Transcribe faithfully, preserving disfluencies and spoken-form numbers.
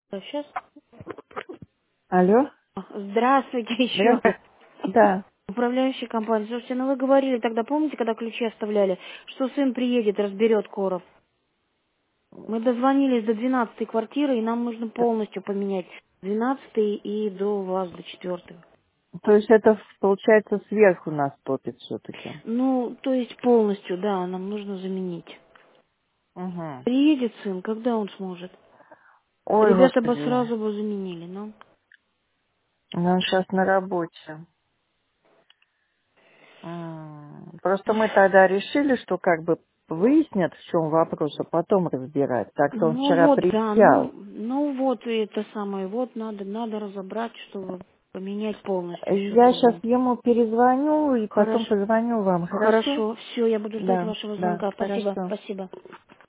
Сейчас. Алло? Здравствуйте еще. Здравствуйте. Да. Управляющая компания. Слушайте, ну вы говорили тогда, помните, когда ключи оставляли, что сын приедет, разберет короб. Мы дозвонились до двенадцатой квартиры, и нам нужно полностью поменять двенадцатый и до вас, до четвёртой. То есть это, получается, сверху нас топит все-таки. Ну, то есть полностью, да, нам нужно заменить. Угу. Приедет сын, когда он сможет? Ой, Ребята бы господи. сразу бы заменили, но... Он сейчас на работе. М, Просто мы тогда решили, что как бы выяснят, в чем вопрос, а потом разбирать. Так-то он Ну вчера вот, да, ну, приезжал. ну вот и это самое, вот надо, надо разобрать, чтобы поменять полностью все Я сейчас кругом. ему перезвоню и потом Хорошо, позвоню вам, хорошо? хорошо, все, я буду ждать Да, вашего да, звонка. Спасибо, хорошо. спасибо.